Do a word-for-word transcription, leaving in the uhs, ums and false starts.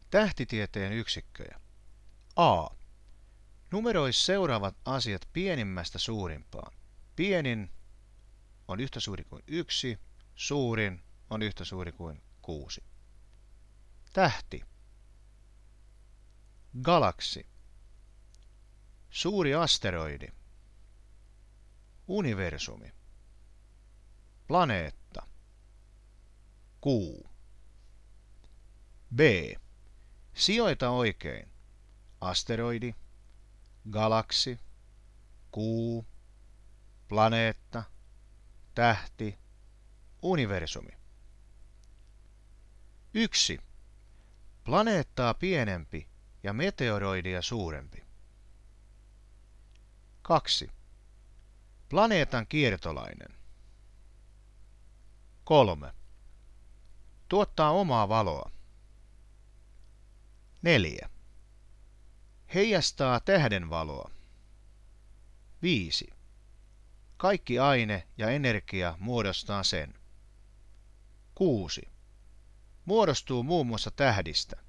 Tähtitieteen yksikköjä. A. Numeroi seuraavat asiat pienimmästä suurimpaan. Pienin on yhtä suuri kuin yksi, suurin on yhtä suuri kuin kuusi. Tähti. Galaksi. Suuri asteroidi. Universumi. Planeetta. Kuu. B. Sijoita oikein. Asteroidi, galaksi, kuu, planeetta, tähti, universumi. yksi. Planeettaa pienempi ja meteoroidia suurempi. kaksi. Planeetan kiertolainen. kolme. Tuottaa omaa valoa. neljä. Heijastaa tähden valoa. viisi. Kaikki aine ja energia muodostaa sen. kuusi. Muodostuu muun muassa tähdistä.